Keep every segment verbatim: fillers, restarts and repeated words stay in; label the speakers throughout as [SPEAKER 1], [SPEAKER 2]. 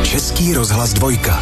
[SPEAKER 1] Český rozhlas dvojka.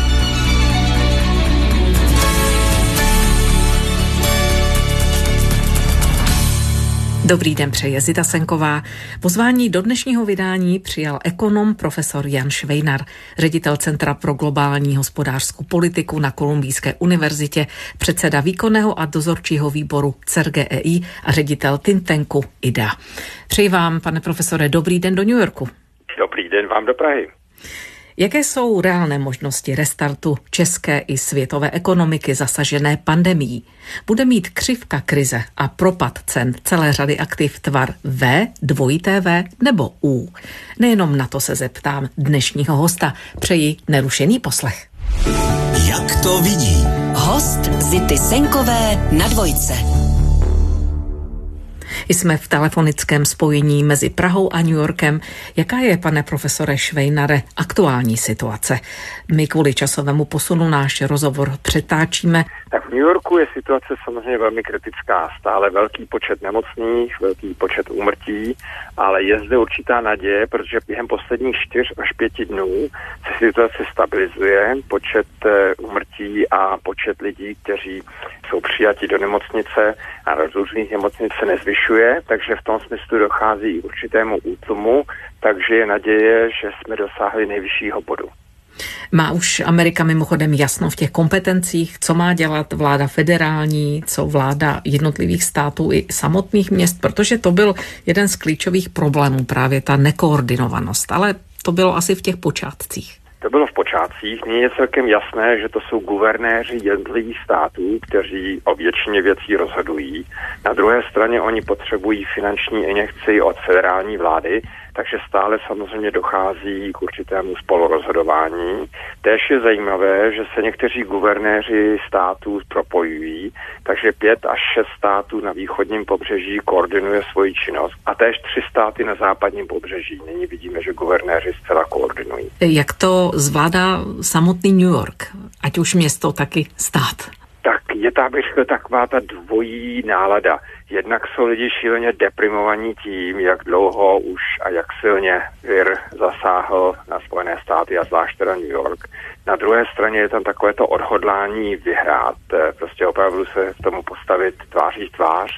[SPEAKER 2] Dobrý den, přeje Zita Senková. Pozvání do dnešního vydání přijal ekonom profesor Jan Švejnar, ředitel Centra pro globální hospodářskou politiku na Kolumbijské univerzitě, předseda výkonného a dozorčího výboru C E R G E I a ředitel think tanku I D E A. Přeji vám, pane profesore, dobrý den do New Yorku.
[SPEAKER 3] Dobrý den vám do Prahy.
[SPEAKER 2] Jaké jsou reálné možnosti restartu české i světové ekonomiky zasažené pandemií? Bude mít křivka krize a propad cen celé řady aktiv tvar V, dvojité V nebo U? Nejenom na to se zeptám dnešního hosta. Přeji nerušený poslech.
[SPEAKER 1] Jak to vidí?
[SPEAKER 4] Host Zity Senkové na dvojce.
[SPEAKER 2] Jsme v telefonickém spojení mezi Prahou a New Yorkem. Jaká je, pane profesore Švejnare, aktuální situace? My kvůli časovému posunu náš rozhovor přetáčíme.
[SPEAKER 3] Tak v New Yorku je situace samozřejmě velmi kritická. Stále velký počet nemocných, velký počet úmrtí, ale je zde určitá naděje, protože během posledních čtyř až pěti dnů se situace stabilizuje. Počet úmrtí a počet lidí, kteří jsou přijati do nemocnice a do různých nemocnic se nezvyšuje, takže v tom smyslu dochází k určitému útlumu, takže je naděje, že jsme dosáhli nejvyššího bodu.
[SPEAKER 2] Má už Amerika mimochodem jasno v těch kompetencích, co má dělat vláda federální, co vláda jednotlivých států i samotných měst, protože to byl jeden z klíčových problémů, právě ta nekoordinovanost, ale to bylo asi v těch počátcích.
[SPEAKER 3] To bylo v počátcích. Mně je celkem jasné, že to jsou guvernéři jednotlivých států, kteří o většině věcí rozhodují. Na druhé straně oni potřebují finanční injekci od federální vlády, takže stále samozřejmě dochází k určitému spolurozhodování. Též je zajímavé, že se někteří guvernéři států propojují, takže pět až šest států na východním pobřeží koordinuje svoji činnost a též tři státy na západním pobřeží. Nyní vidíme, že guvernéři zcela koordinují.
[SPEAKER 2] Jak to zvládá samotný New York, ať už město, tak i stát?
[SPEAKER 3] Tak je ta, bych řekl, taková ta dvojí nálada. Jednak jsou lidi šíleně deprimovaní tím, jak dlouho už a jak silně vir zasáhl na Spojené státy a zvlášť teda New York. Na druhé straně je tam takové to odhodlání vyhrát, prostě opravdu se k tomu postavit tváří tvář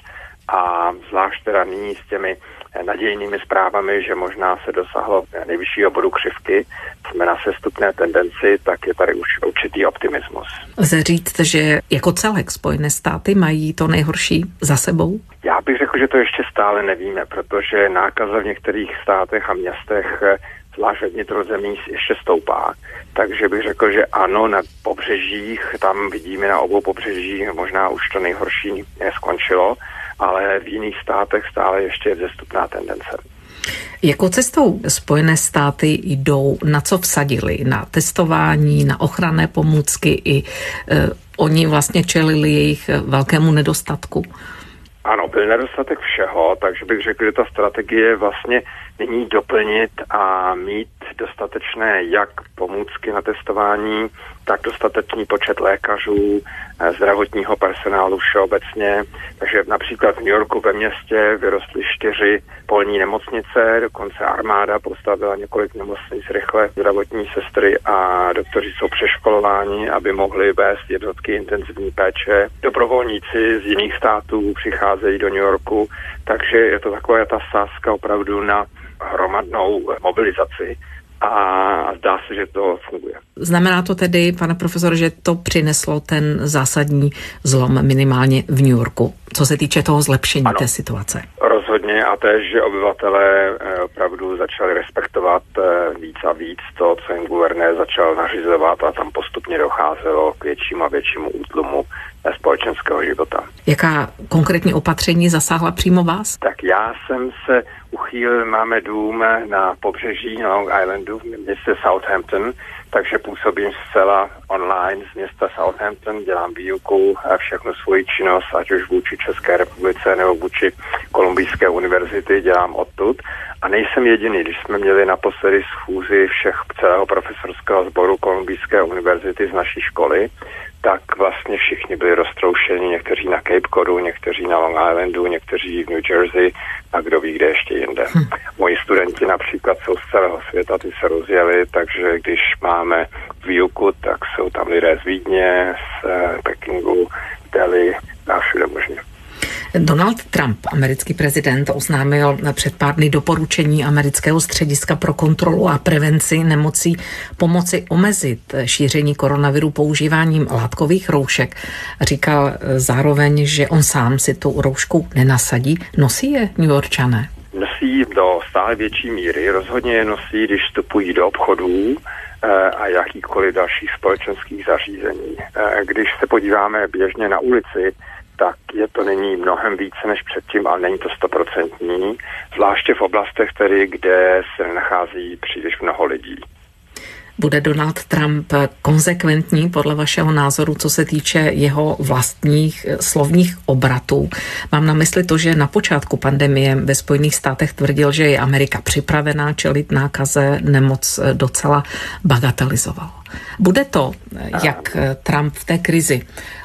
[SPEAKER 3] a zvlášť teda nyní s těmi nadějnými zprávami, že možná se dosáhlo nejvyššího bodu křivky, jsme na sestupné tendenci, tak je tady už určitý optimismus.
[SPEAKER 2] Lze říct, že jako celek Spojené státy mají to nejhorší za sebou?
[SPEAKER 3] Já bych řekl, že to ještě stále nevíme, protože nákaza v některých státech a městech, zvlášť ve vnitrozemí, ještě stoupá. Takže bych řekl, že ano, na pobřežích, tam vidíme na obou pobřežích, možná už to nejhorší skončilo, ale v jiných státech stále ještě je vzestupná tendence.
[SPEAKER 2] Jakou cestou Spojené státy jdou, na co vsadili? Na testování, na ochranné pomůcky i eh, oni vlastně čelili jejich velkému nedostatku?
[SPEAKER 3] Ano, byl nedostatek všeho, takže bych řekl, že ta strategie vlastně není doplnit a mít dostatečné jak pomůcky na testování, tak dostatečný počet lékařů, zdravotního personálu všeobecně. Takže například v New Yorku ve městě vyrostly čtyři polní nemocnice, dokonce armáda postavila několik nemocnic rychle. Zdravotní sestry a doktoři jsou přeškolováni, aby mohli vést jednotky intenzivní péče. Dobrovolníci z jiných států přicházejí do New Yorku, takže je to taková ta sázka opravdu na hromadnou mobilizaci. A zdá se, že to funguje.
[SPEAKER 2] Znamená to tedy, pane profesore, že to přineslo ten zásadní zlom minimálně v New Yorku, co se týče toho zlepšení ano, té situace?
[SPEAKER 3] Rozhodně a též, že obyvatelé opravdu začali respektovat víc a víc to, co jim guvernér začal nařizovat a tam postupně docházelo k většímu a většímu útlumu společenského života.
[SPEAKER 2] Jaká konkrétní opatření zasáhla přímo vás?
[SPEAKER 3] Tak já jsem se uchýlil, máme dům na pobřeží na Long Islandu v městě Southampton, takže působím zcela online z města Southampton, dělám výuku a všechnu svoji činnost, ať už vůči České republice nebo vůči Kolumbijské univerzity, dělám odtud. A nejsem jediný, když jsme měli naposledy schůzi všech celého profesorského sboru Kolumbijské univerzity z naší školy, tak vlastně všichni byli roztroušeni, někteří na Cape Codu, někteří na Long Islandu, někteří v New Jersey a kdo ví, kde ještě jinde. Hm. Moji studenti například jsou z celého světa, ty se rozjeli, takže když máme výuku, tak jsou tam lidé z Vídně, z Pekingu, Delhi a všude možně.
[SPEAKER 2] Donald Trump, americký prezident, oznámil před pár dny doporučení amerického střediska pro kontrolu a prevenci nemocí pomoci omezit šíření koronaviru používáním látkových roušek. Říkal zároveň, že on sám si tu roušku nenasadí. Nosí je Newyorčané?
[SPEAKER 3] Nosí do stále větší míry. Rozhodně je nosí, když vstupují do obchodů a jakýchkoliv dalších společenských zařízení. Když se podíváme běžně na ulici, tak je to není mnohem více než předtím, ale není to stoprocentní, zvláště v oblastech, tedy, kde se nachází příliš mnoho lidí.
[SPEAKER 2] Bude Donald Trump konzekventní podle vašeho názoru, co se týče jeho vlastních slovních obratů? Mám na mysli to, že na počátku pandemie ve Spojených státech tvrdil, že je Amerika připravená čelit nákaze, nemoc docela bagatelizoval. Bude to, jak Trump v té krizi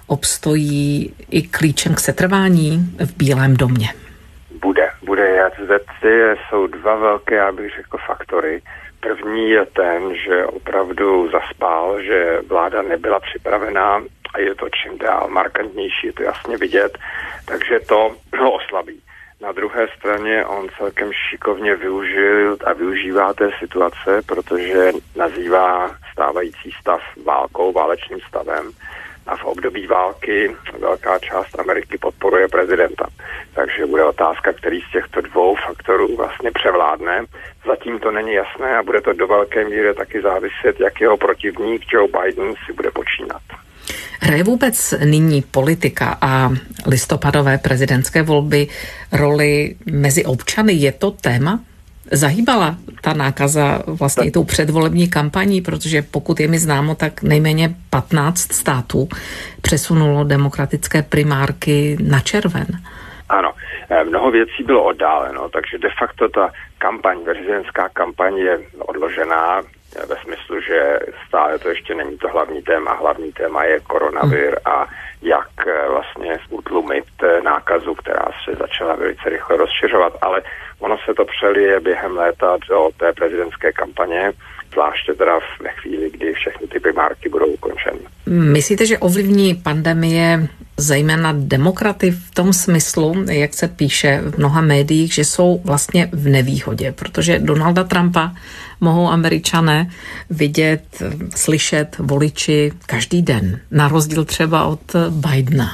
[SPEAKER 2] obstojí, i klíčem k setrvání v Bílém domě?
[SPEAKER 3] Bude, bude. Zde jsou dva velké, já bych řekl, faktory. První je ten, že opravdu zaspal, že vláda nebyla připravená a je to čím dál markantnější, je to jasně vidět, takže to ho oslabí. Na druhé straně on celkem šikovně využil a využívá té situace, protože nazývá stávající stav válkou, válečným stavem. A v období války velká část Ameriky podporuje prezidenta. Takže bude otázka, který z těchto dvou faktorů vlastně převládne. Zatím to není jasné a bude to do velké míry taky záviset, jak jeho protivník Joe Biden si bude počínat.
[SPEAKER 2] Hraje vůbec nyní politika a listopadové prezidentské volby roli mezi občany? Je to téma? Zahýbala ta nákaza vlastně tou předvolební kampaní, protože pokud je mi známo, tak nejméně patnáct států přesunulo demokratické primárky na červen.
[SPEAKER 3] Ano, mnoho věcí bylo oddáleno, takže de facto ta kampaň, prezidentská kampaň je odložená ve smyslu, že stále to ještě není to hlavní téma. Hlavní téma je koronavir a jak vlastně utlumit nákazu, která se začala velice rychle rozšiřovat, ale ono se to přelije během léta do té prezidentské kampaně, zvláště teda ve chvíli, kdy všechny ty primárky budou ukončeny.
[SPEAKER 2] Myslíte, že ovlivní pandemie zejména demokraty v tom smyslu, jak se píše v mnoha médiích, že jsou vlastně v nevýhodě, protože Donalda Trumpa mohou Američané vidět, slyšet voliči každý den, na rozdíl třeba od Bidena.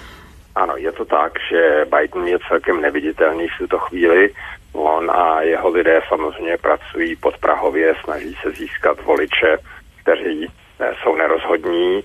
[SPEAKER 3] Ano, je to tak, že Biden je celkem neviditelný v tuto chvíli. On a jeho lidé samozřejmě pracují podprahově, snaží se získat voliče, kteří jsou nerozhodní.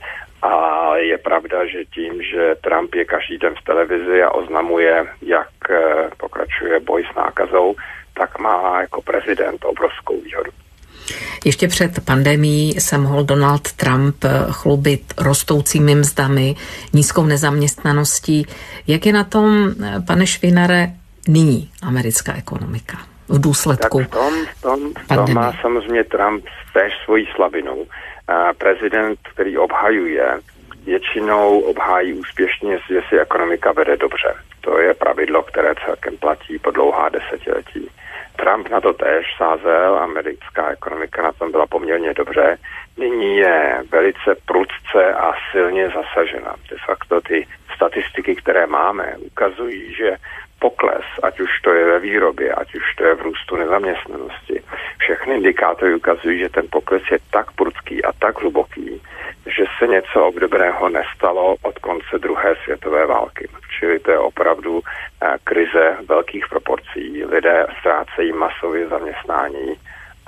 [SPEAKER 3] A je pravda, že tím, že Trump je každý den v televizi a oznamuje, jak pokračuje boj s nákazou, tak má jako prezident obrovskou výhodu.
[SPEAKER 2] Ještě před pandemií se mohl Donald Trump chlubit rostoucími mzdami, nízkou nezaměstnaností. Jak je na tom, pane Švejnare, nyní americká ekonomika v důsledku
[SPEAKER 3] tak v tom, v tom, v tom má samozřejmě Trump též svoji slabinu. A prezident, který obhajuje, většinou obhájí úspěšně, že si ekonomika vede dobře. To je pravidlo, které celkem platí po dlouhá desetiletí. Trump na to též sázel, americká ekonomika na tom byla poměrně dobře. Nyní je velice prudce a silně zasažena. De facto ty statistiky, které máme, ukazují, že pokles, ať už to je ve výrobě, ať už to je v růstu nezaměstnanosti, všechny indikátory ukazují, že ten pokles je tak prudký a tak hluboký, že se něco obdobného nestalo od konce druhé světové války. Čili to je opravdu krize velkých proporcí. Lidé ztrácejí masově zaměstnání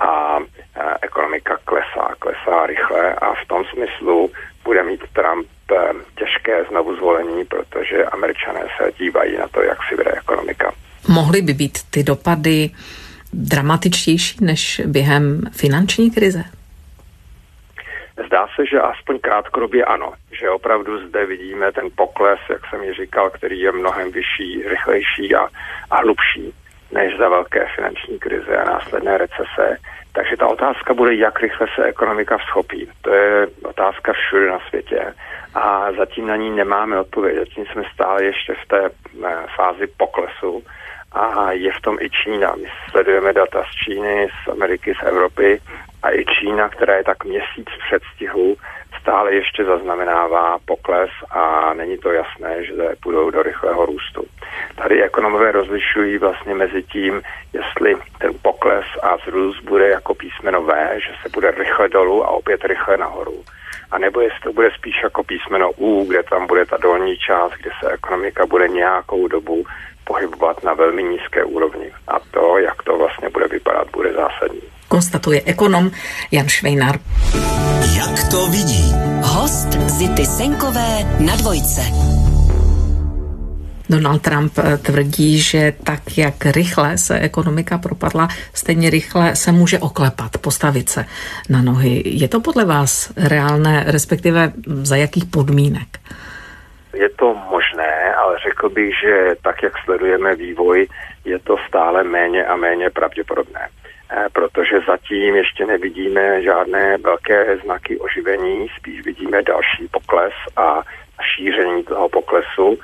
[SPEAKER 3] a ekonomika klesá, klesá rychle a v tom smyslu bude mít Trump těžké znovu zvolení, protože Američané se dívají na to, jak si vede ekonomika.
[SPEAKER 2] Mohly by být ty dopady dramatičtější než během finanční krize?
[SPEAKER 3] zdá se, že aspoň krátkodobě ano, že opravdu zde vidíme ten pokles, jak jsem ji říkal, který je mnohem vyšší, rychlejší a, a hlubší než za velké finanční krize a následné recese. Takže ta otázka bude, jak rychle se ekonomika vzchopí. To je otázka všude na světě a zatím na ní nemáme odpověď. Zatím jsme stále ještě v té fázi poklesu a je v tom i Čína. My sledujeme data z Číny, z Ameriky, z Evropy a i Čína, která je tak měsíc v předstihu, stále ještě zaznamenává pokles a není to jasné, že půjdou do rychlého růstu. Tady ekonomové rozlišují vlastně mezi tím, jestli ten pokles a vzrůst bude jako písmeno V, že se bude rychle dolů a opět rychle nahoru. A nebo jestli to bude spíš jako písmeno U, kde tam bude ta dolní část, kde se ekonomika bude nějakou dobu pohybovat na velmi nízké úrovni. A to, jak to vlastně bude vypadat, bude zásadní.
[SPEAKER 2] Konstatuje ekonom Jan Švejnar.
[SPEAKER 1] Jak to vidí?
[SPEAKER 4] Host Zity Senkové na Dvojce.
[SPEAKER 2] Donald Trump tvrdí, že tak, jak rychle se ekonomika propadla, stejně rychle se může oklepat, postavit se na nohy. Je to podle vás reálné, respektive za jakých podmínek?
[SPEAKER 3] Je to možné, ale řekl bych, že tak, jak sledujeme vývoj, je to stále méně a méně pravděpodobné. Protože zatím ještě nevidíme žádné velké znaky oživení, spíš vidíme další pokles a šíření toho poklesu.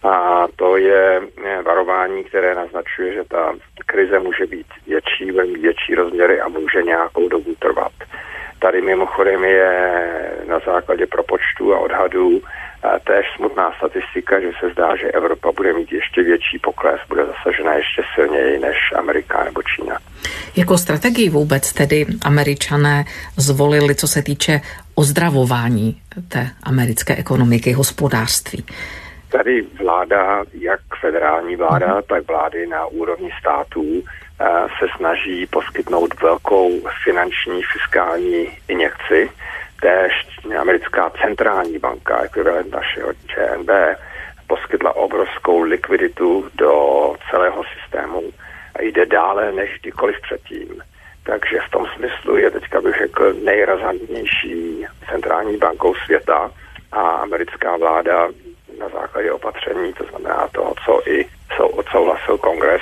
[SPEAKER 3] A to je varování, které naznačuje, že ta krize může být větší, větší rozměry a může nějakou dobu trvat. Tady mimochodem je na základě propočtu a odhadů též smutná statistika, že se zdá, že Evropa bude mít ještě větší pokles, bude zasažena ještě silněji než Amerika nebo Čína.
[SPEAKER 2] Jakou strategii vůbec tedy Američané zvolili, co se týče ozdravování té americké ekonomiky, hospodářství?
[SPEAKER 3] Tady vláda, jak federální vláda, tak vlády na úrovni států se snaží poskytnout velkou finanční fiskální injekci. Též americká centrální banka, ekvivalent našeho Č N B, poskytla obrovskou likviditu do celého systému a jde dále než kdykoliv předtím. Takže v tom smyslu je teďka bych řekl nejrazantnější centrální bankou světa a americká vláda na základě opatření, to znamená toho, co i odsouhlasil kongres,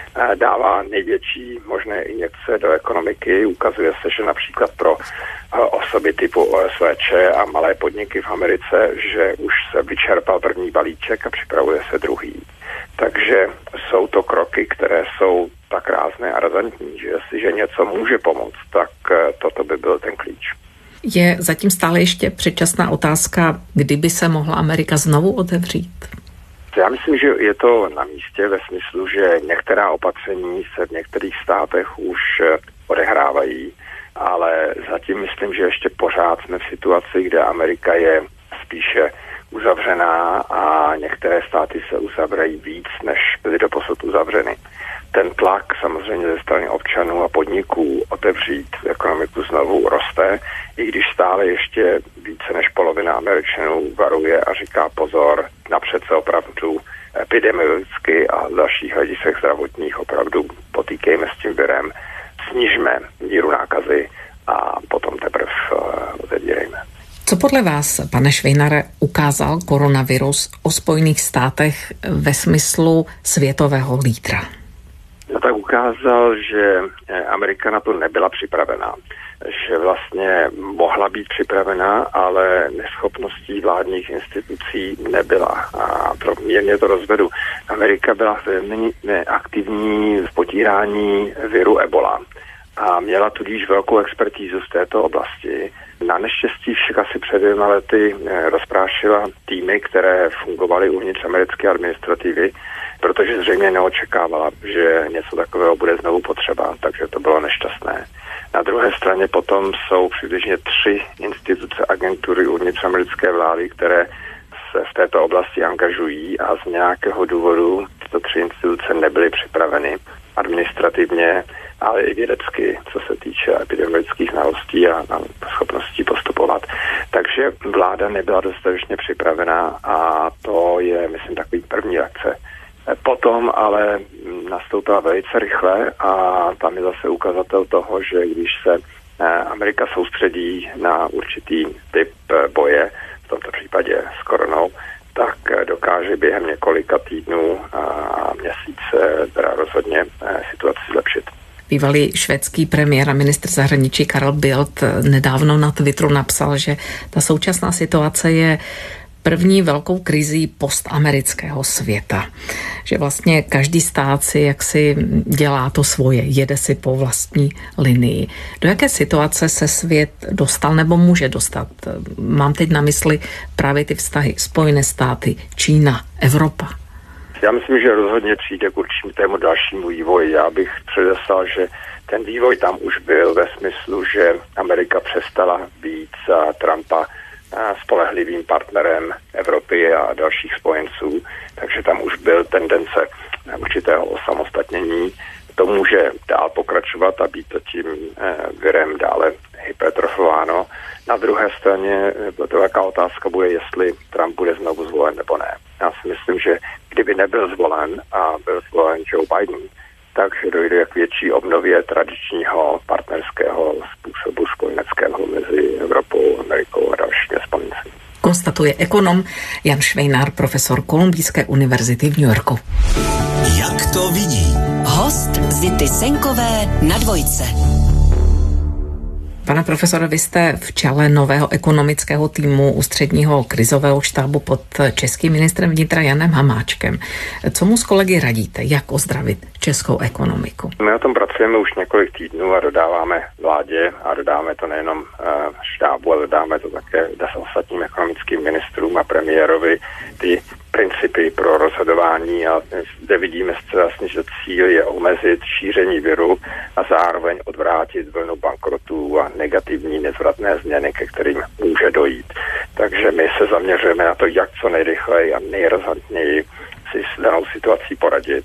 [SPEAKER 3] dává největší možné injekce do ekonomiky. Ukazuje se, že například pro osoby typu O S V Č a malé podniky v Americe, že už se vyčerpal první balíček a připravuje se druhý. Takže jsou to kroky, které jsou tak rázné a razantní, že jestliže něco může pomoct, tak toto by byl ten klíč.
[SPEAKER 2] Je zatím stále ještě předčasná otázka, kdyby se mohla Amerika znovu otevřít?
[SPEAKER 3] Já myslím, že je to na místě ve smyslu, že některá opatření se v některých státech už odehrávají, ale zatím myslím, že ještě pořád jsme v situaci, kde Amerika je spíše uzavřená a některé státy se uzavrají víc, než byly doposud uzavřeny. Ten tlak samozřejmě ze strany občanů a podniků otevřít ekonomiku znovu roste, i když stále ještě více než polovina Američanů varuje a říká pozor, napřed se opravdu epidemiologicky a z dalších hledisek zdravotních opravdu potýkejme s tím virem, snižme míru nákazy a potom teprve otevírejme.
[SPEAKER 2] Co podle vás, pane Švejnare, ukázal koronavirus o Spojených státech ve smyslu světového lídra?
[SPEAKER 3] No tak ukázal, že Amerika na to nebyla připravená. Že vlastně mohla být připravená, ale neschopností vládních institucí nebyla. A to mírně to rozvedu. Amerika byla velmi aktivní v potírání viru Ebola a měla tudíž velkou expertízu z této oblasti. Na neštěstí však asi před dvěma lety rozprášila týmy, které fungovaly uvnitř americké administrativy, protože zřejmě neočekávala, že něco takového bude znovu potřeba, takže to bylo nešťastné. Na druhé straně potom jsou přibližně tři instituce, agentury uvnitř americké vlády, které se v této oblasti angažují a z nějakého důvodu tyto tři instituce nebyly připraveny administrativně, ale i vědecky, co se týče epidemiologických znalostí a, a schopností postupovat. Takže vláda nebyla dostatečně připravená a to je, myslím, takový první lekce. Potom ale nastoupila velice rychle a tam je zase ukazatel toho, že když se Amerika soustředí na určitý typ boje, v tomto případě s koronou, tak dokáže během několika týdnů a měsíce teda rozhodně situaci zlepšit.
[SPEAKER 2] Bývalý švédský premiér a ministr zahraničí Carl Bildt nedávno na Twitteru napsal, že ta současná situace je první velkou krizí postamerického světa. Že vlastně každý stát si jaksi dělá to svoje, jede si po vlastní linii. Do jaké situace se svět dostal nebo může dostat? Mám teď na mysli právě ty vztahy Spojené státy, Čína, Evropa.
[SPEAKER 3] Já myslím, že rozhodně přijde k určitému dalšímu vývoji. Já bych předeslal, že ten vývoj tam už byl ve smyslu, že Amerika přestala být za Trumpa spolehlivým partnerem Evropy a dalších spojenců, takže tam už byl tendence určitého osamostatnění. To může dál pokračovat a být to tím virem dále hypertrofováno. Na druhé straně to velká otázka bude, jestli Trump bude znovu zvolen nebo ne. Já si myslím, že kdyby nebyl zvolen a byl zvolen Joe Biden, takže dojde k větší obnově tradičního partnerského způsobu spojeneckého mezi Evropou, Amerikou a dalšími spojenci.
[SPEAKER 2] Konstatuje ekonom Jan Švejnár, profesor Kolumbijské univerzity v New Yorku.
[SPEAKER 1] Jak to vidí?
[SPEAKER 4] Host Zity Senkové na Dvojce.
[SPEAKER 2] Pane profesore, vy jste v čele nového ekonomického týmu ústředního krizového štábu pod českým ministrem vnitra Janem Hamáčkem. Co mu s kolegy radíte? Jak ozdravit českou ekonomiku?
[SPEAKER 3] My o tom pracujeme už několik týdnů a dodáváme vládě a dodáme to nejenom štábu, ale dodáme to také ostatním ekonomickým ministrům a premiérovi ty principy pro rozhodování a zde vidíme zcela jasně, že cíl je omezit šíření viru a zároveň odvrátit vlnu bankrotů a negativní nezvratné změny, ke kterým může dojít. Takže my se zaměřujeme na to, jak co nejrychleji a nejrazantněji si s danou situací poradit.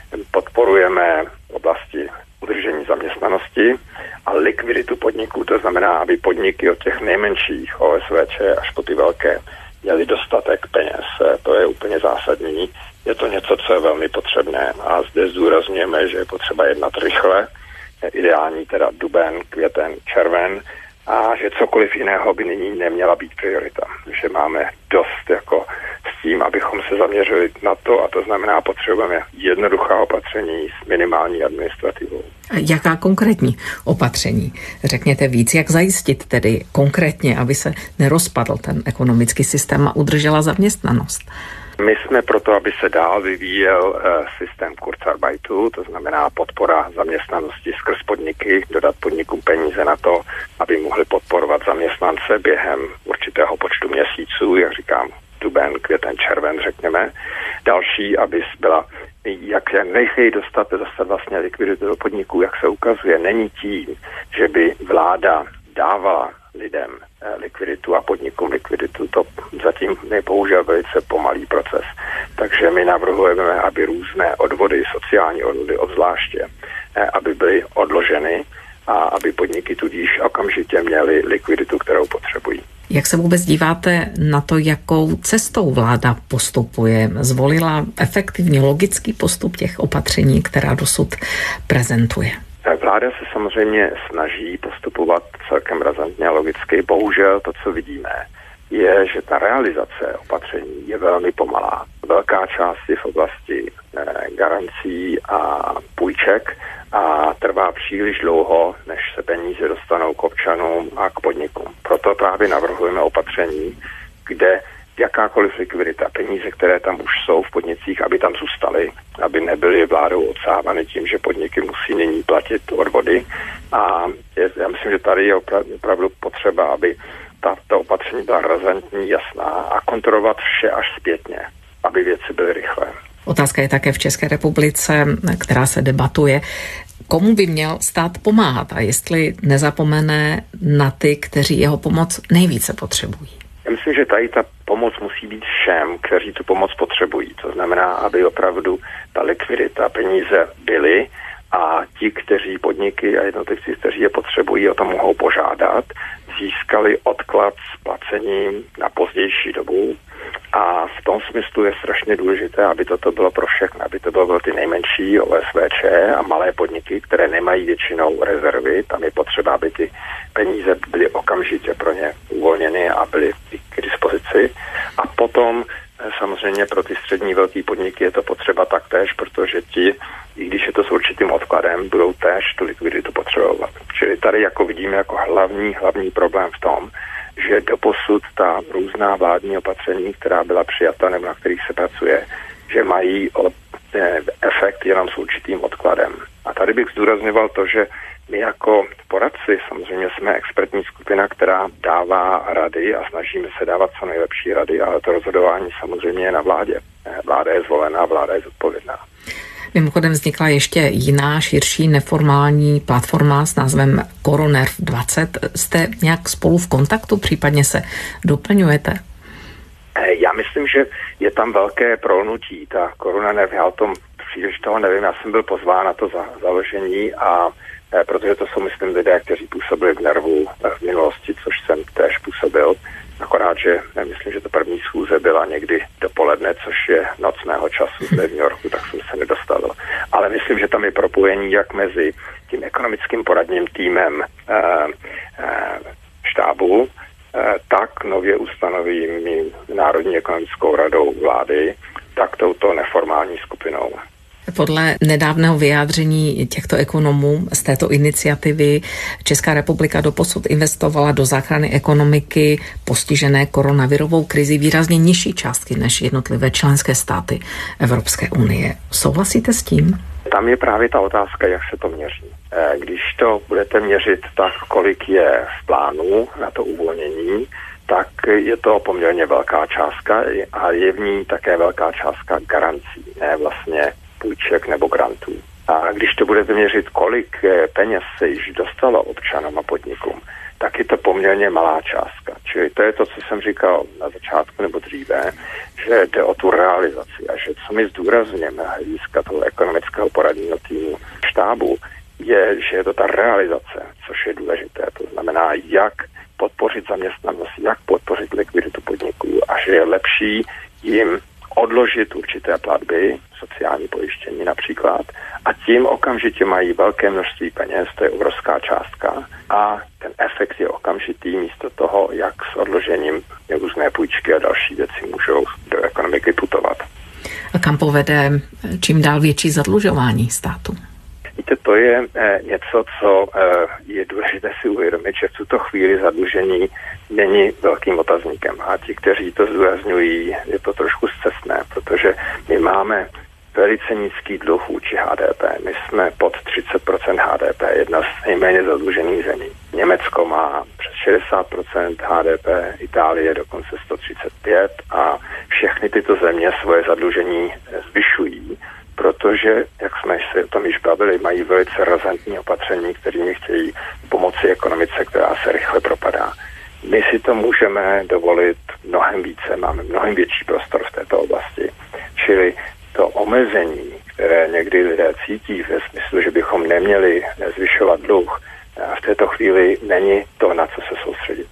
[SPEAKER 3] Podporujeme oblasti udržení zaměstnanosti a likviditu podniků, to znamená, aby podniky od těch nejmenších O S V Č až po ty velké měli dostatek peněz. To je úplně zásadní. Je to něco, co je velmi potřebné a zde zdůrazňujeme, že je potřeba jednat rychle, ideální teda duben, květen, červen a že cokoliv jiného by nyní neměla být priorita. Že máme dost jako s tím, abychom se zaměřili na to a to znamená, potřebujeme jednoduchá opatření s minimální administrativou.
[SPEAKER 2] Jaká konkrétní opatření? Řekněte víc, jak zajistit tedy konkrétně, aby se nerozpadl ten ekonomický systém a udržela zaměstnanost?
[SPEAKER 3] My jsme proto, aby se dál vyvíjel uh, systém Kurzarbeitu, to znamená podpora zaměstnanosti skrz podniky, dodat podnikům peníze na to, aby mohli podporovat zaměstnance během určitého počtu měsíců, jak říkám, duben, květen, červen, řekněme. Další, aby byla jak nejrychleji dostat, dostat vlastně likviditu do podniků, jak se ukazuje, není tím, že by vláda dávala lidem likviditu a podnikům likviditu. To zatím je bohužel velice pomalý proces. Takže my navrhujeme, aby různé odvody, sociální odvody obzvláště, aby byly odloženy a aby podniky tudíž okamžitě měly likviditu, kterou potřebují.
[SPEAKER 2] Jak se vůbec díváte na to, jakou cestou vláda postupuje? Zvolila efektivní logický postup těch opatření, která dosud prezentuje?
[SPEAKER 3] Vláda se samozřejmě snaží postupovat celkem razantně a logicky. Bohužel to, co vidíme, je, že ta realizace opatření je velmi pomalá. Velká část je v oblasti eh, garancí a půjček a trvá příliš dlouho, než se peníze dostanou k občanům a k podnikům. Proto právě navrhujeme opatření, kde jakákoliv likvidita, peníze, které tam už jsou v podnicích, aby tam zůstaly, aby nebyly vládou odsávány tím, že podniky musí nyní platit odvody. A je, já myslím, že tady je opravdu potřeba, aby tato opatření byla razantní, jasná a kontrolovat vše až zpětně, aby věci byly rychlé.
[SPEAKER 2] Otázka je také v České republice, která se debatuje, komu by měl stát pomáhat a jestli nezapomene na ty, kteří jeho pomoc nejvíce potřebují.
[SPEAKER 3] Já myslím, že tady ta pomoc musí být všem, kteří tu pomoc potřebují. To znamená, aby opravdu ta likvidita, peníze byly a ti, kteří podniky a jednotlivci, kteří je potřebují, o to mohou požádat, získali odklad s placením na pozdější dobu A v tom smyslu je strašně důležité, aby toto bylo pro všechny, aby to bylo pro ty nejmenší O S V Č a malé podniky, které nemají většinou rezervy. Tam je potřeba, aby ty peníze byly okamžitě pro ně uvolněny a byly k dispozici. A potom samozřejmě pro ty střední velký podniky je to potřeba taktéž, protože ti, i když je to s určitým odkladem, budou též tu likviditu potřebovat. Čili tady jako vidíme jako hlavní, hlavní problém v tom, že doposud ta různá vládní opatření, která byla přijata nebo na kterých se pracuje, že mají od, eh, efekt jenom s určitým odkladem. A tady bych zdůrazňoval to, že my jako poradci samozřejmě jsme expertní skupina, která dává rady a snažíme se dávat co nejlepší rady, ale to rozhodování samozřejmě je na vládě. Vláda je zvolená, vláda je zodpovědná.
[SPEAKER 2] Mimochodem vznikla ještě jiná, širší neformální platforma s názvem Koronerv dvacet. Jste nějak spolu v kontaktu, případně se doplňujete?
[SPEAKER 3] Já myslím, že je tam velké prolnutí. Ta Koronerv, já o tom příliš toho nevím, já jsem byl pozván na to za, založení a eh, protože to jsou, myslím, lidé, kteří působili v Nervu v minulosti, což jsem též působil. Akorát, že myslím, že to první schůze byla někdy dopoledne, což je noc mého času v New Yorku, tak jsem se nedostavil. Ale myslím, že tam je propojení jak mezi tím ekonomickým poradním týmem e, e, štábu, e, tak nově ustanovými Národní ekonomickou radou vlády, tak touto neformální skupinou.
[SPEAKER 2] Podle nedávného vyjádření těchto ekonomů z této iniciativy Česká republika doposud investovala do záchrany ekonomiky postižené koronavirovou krizi výrazně nižší částky než jednotlivé členské státy Evropské unie. Souhlasíte s tím?
[SPEAKER 3] Tam je právě ta otázka, jak se to měří. Když to budete měřit tak, kolik je v plánu na to uvolnění, tak je to poměrně velká částka a je v ní také velká částka garancí, ne vlastně půjček nebo grantů. A když to budete měřit, kolik peněz se již dostalo občanům a podnikům, tak je to poměrně malá částka. Čili to je to, co jsem říkal na začátku nebo dříve, že jde o tu realizaci a že co my zdůrazňujeme na hlediska toho ekonomického poradního týmu štábu, je, že je to ta realizace, což je důležité. To znamená, jak podpořit zaměstnanost, jak podpořit likviditu podniků a že je lepší jim odložit určité platby, sociální pojištění například, a tím okamžitě mají velké množství peněz, to je obrovská částka, a ten efekt je okamžitý místo toho, jak s odložením různé půjčky a další věci můžou do ekonomiky putovat.
[SPEAKER 2] A kam povede čím dál větší zadlužování státu?
[SPEAKER 3] Víte, to je eh, něco, co eh, je důležité si uvědomit, že v tuto chvíli zadlužení není velkým otazníkem. A ti, kteří to zdůrazňují, je to trošku scestné, protože my máme velice nízký dluh vůči H D P. My jsme pod třicet procent H D P, jedna z nejméně zadlužených zemí. Německo má přes šedesát procent H D P, Itálie dokonce sto třicet pět a všechny tyto země svoje zadlužení zvyšují, protože, jak jsme se o tom již bavili, mají velice razantní opatření, kterými chtějí pomoci ekonomice, která se rychle propadá. My si to můžeme dovolit mnohem více, máme mnohem větší prostor v této oblasti. Čili to omezení, které někdy lidé cítí ve smyslu, že bychom neměli zvyšovat dluh, v této chvíli není to, na co se soustředit.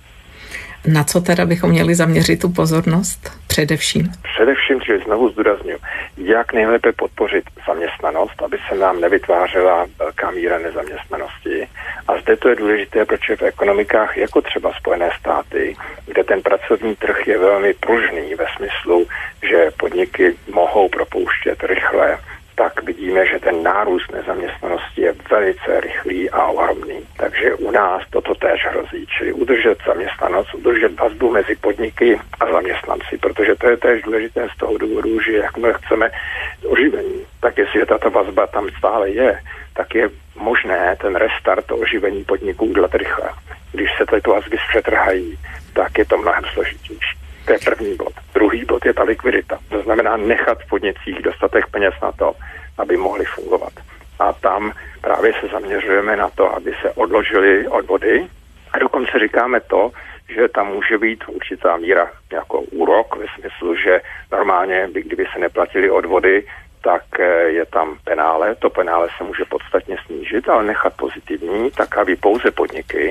[SPEAKER 2] Na co teda bychom měli zaměřit tu pozornost především?
[SPEAKER 3] Především, že znovu zdůrazňuji, jak nejlépe podpořit zaměstnanost, aby se nám nevytvářela velká míra nezaměstnanosti. A zde to je důležité, protože v ekonomikách jako třeba Spojené státy, kde ten pracovní trh je velmi pružný ve smyslu, že podniky mohou propouštět rychle, tak vidíme, že ten nárůst nezaměstnanosti je velice rychlý a ohromný. Takže u nás toto též hrozí, čili udržet zaměstnanost, udržet vazbu mezi podniky a zaměstnanci, protože to je též důležité z toho důvodu, že jakmile chceme oživení, tak jestliže tato vazba tam stále je, tak je možné ten restart oživení podniků udělat rychle. Když se tyto vazby zpřetrhají, tak je to mnohem složitější. To je první bod. Druhý bod je ta likvidita. To znamená nechat v podnicích dostatek peněz na to, aby mohli fungovat. A tam právě se zaměřujeme na to, aby se odložily odvody. A dokonce říkáme to, že tam může být určitá míra jako úrok ve smyslu, že normálně, kdyby se neplatily odvody, tak je tam penále. To penále se může podstatně snížit, ale nechat pozitivní, tak aby pouze podniky,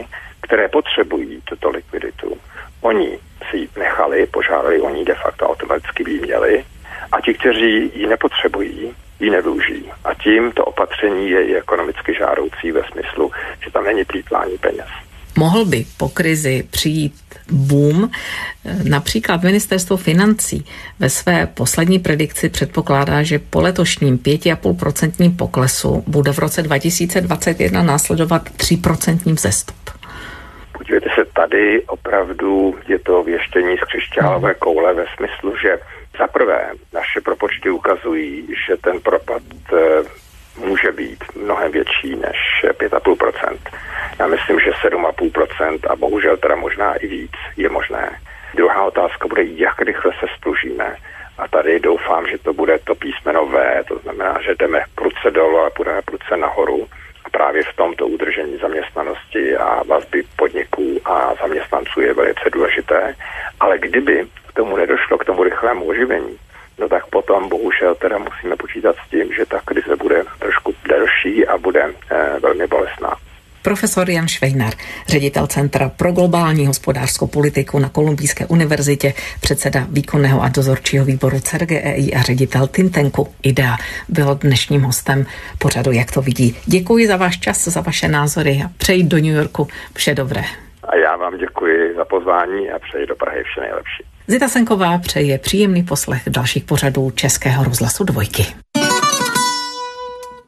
[SPEAKER 3] které potřebují tuto likviditu, oni si ji nechali, požádali o ní, de facto automaticky by ji měli, a ti, kteří ji nepotřebují, ji nevyužijí. A tím to opatření je i ekonomicky žádoucí ve smyslu, že tam není plýtvání peněz.
[SPEAKER 2] Mohl by po krizi přijít boom? Například ministerstvo financí ve své poslední predikci předpokládá, že po letošním pět celá pět procenta poklesu bude v roce dva tisíce dvacet jedna následovat tři procenta vzestup.
[SPEAKER 3] Podívejte se, tady opravdu je to věštění z křišťálové koule ve smyslu, že za prvé naše propočty ukazují, že ten propad e, může být mnohem větší než pět celá pět procenta. Já myslím, že sedm celá pět procenta a bohužel teda možná i víc je možné. Druhá otázka bude, jak rychle se spružíme. A tady doufám, že to bude to písmeno V, to znamená, že jdeme prudce dolů a půjdeme prudce nahoru. A právě v tomto udržení zaměstnanosti a vazby podniků a zaměstnanců je velice důležité. Ale kdyby k tomu nedošlo, k tomu rychlému oživení, no tak potom bohužel teda musíme počítat s tím, že ta krize bude trošku delší a bude eh, velmi bolestná.
[SPEAKER 2] Profesor Jan Švejnar, ředitel Centra pro globální hospodářskou politiku na Kolumbijské univerzitě, předseda výkonného a dozorčího výboru C E R G E I a ředitel think tanku IDEA, byl dnešním hostem pořadu Jak to vidí. Děkuji za váš čas, za vaše názory a přeji do New Yorku vše dobré.
[SPEAKER 3] A já vám děkuji za pozvání a přeji do Prahy vše nejlepší.
[SPEAKER 2] Zita Senková přeje příjemný poslech dalších pořadů Českého rozhlasu Dvojky.